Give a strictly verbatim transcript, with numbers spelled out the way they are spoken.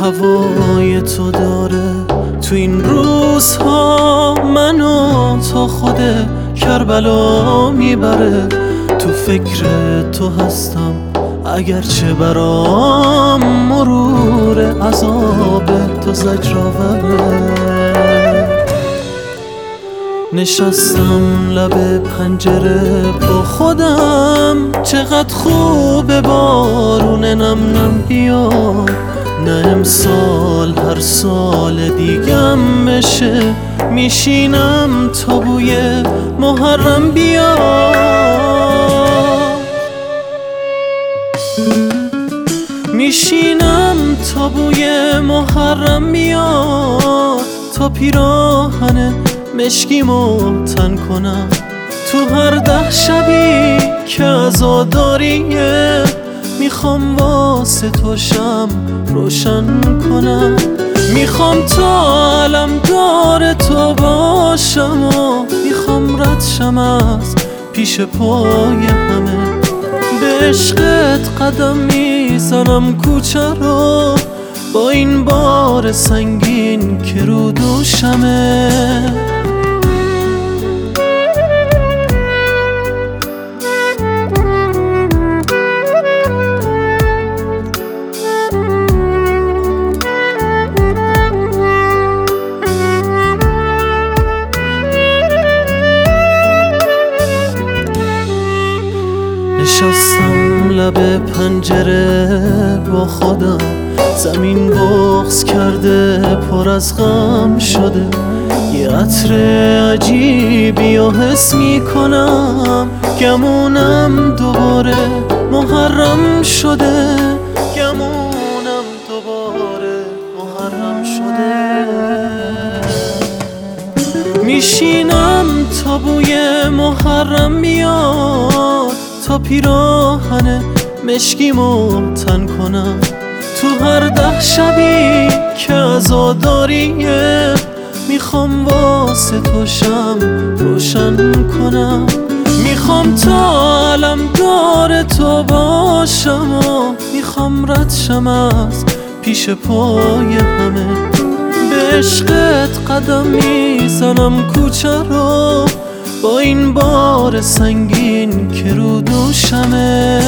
هوای تو داره تو این روزها منو تا خود کربلا میبره. تو فکر تو هستم اگرچه برام مرور عذاب تو زجرآوره. نشستم لب پنجره با خودم، چقدر خوبه بارون نم نم بیاد. نه امسال هر سال دیگم بشه، میشینم تا بوی محرم بیاد. میشینم تا بوی محرم بیاد، تا پیراهن مشکیمو تن کنم. تو هر ده شبی که عزاداریه، میخوام واسه تو شم روشن کنم. میخوام تا علمدار تو باشم و میخوام رد شم از پیش پای همه. به عشقت قدم میزنم کوچه رو، با این بار سنگین که رو دوشمه. نشستم لب پنجره با خودم، زمین بغض کرده پر از غم شده. یه عطر عجیبی و حس میکنم، گمونم دوباره محرم شده. گمونم دوباره محرم شده. میشینم تا بوی محرم میاد، تا پیراهن مشکیمو تن کنم. تو هر ده شبی که عزاداریه، میخوام واسه تو شم روشن کنم. میخوام تا علمدار تو باشم و میخوام رد شم از پیش پای همه. به عشقت قدم میزنم کوچه رو، با این بار سنگین که رو دوشمه.